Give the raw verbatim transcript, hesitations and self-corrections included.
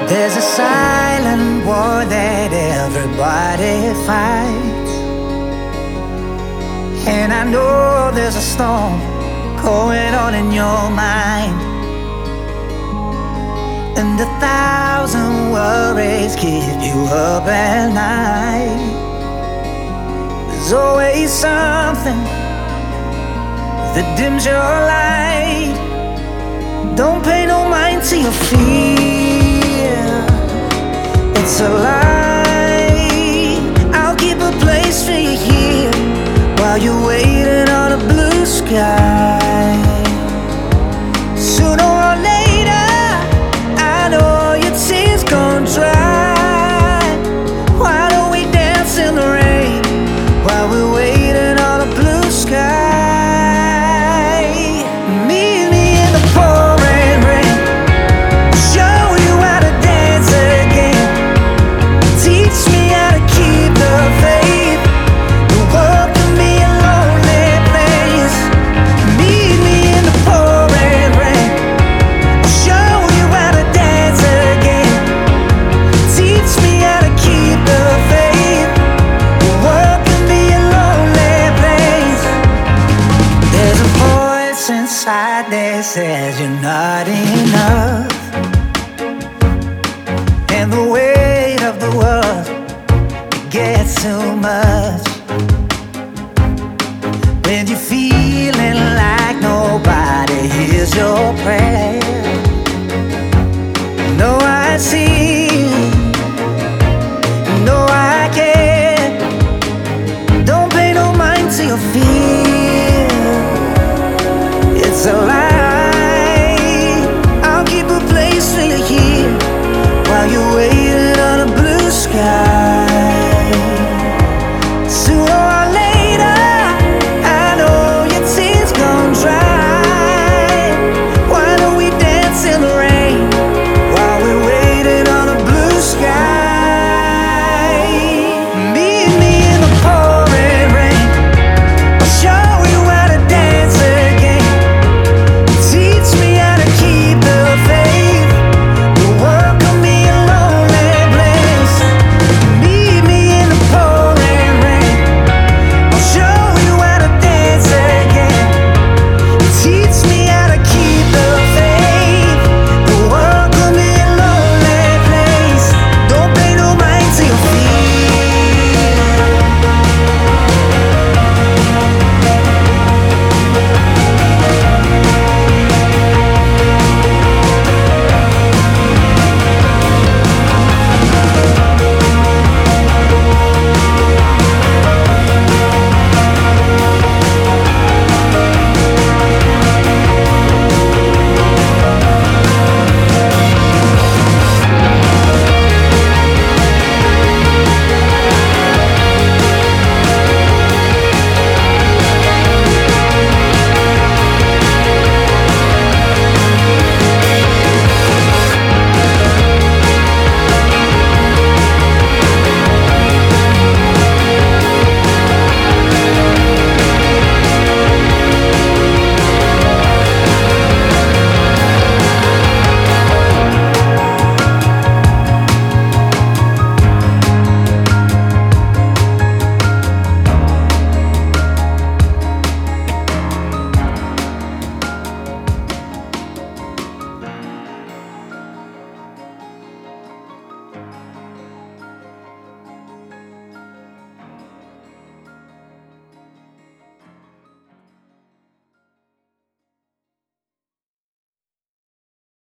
There's a silent war that everybody fights, and I know there's a storm going on in your mind, and a thousand worries keep you up at night. There's always something that dims your light. Don't pay no mind to your fear, it's a lie. I'll keep a place for you here while you're waiting on a blue sky. Sooner or later, I know your tears gon' dry. Why don't we dance in the rain while we're waiting on a blue sky? Meet me in the pouring rain, show you how to dance again. Teach me how to keep the faith. The world can be a lonely place. Meet me in the pouring rain, show you how to dance again. Teach me how to keep the faith. The world can be a lonely place. There's a voice inside that says you're not enough, and the weight of the world gets too much. When you're feeling like nobody hears your prayer,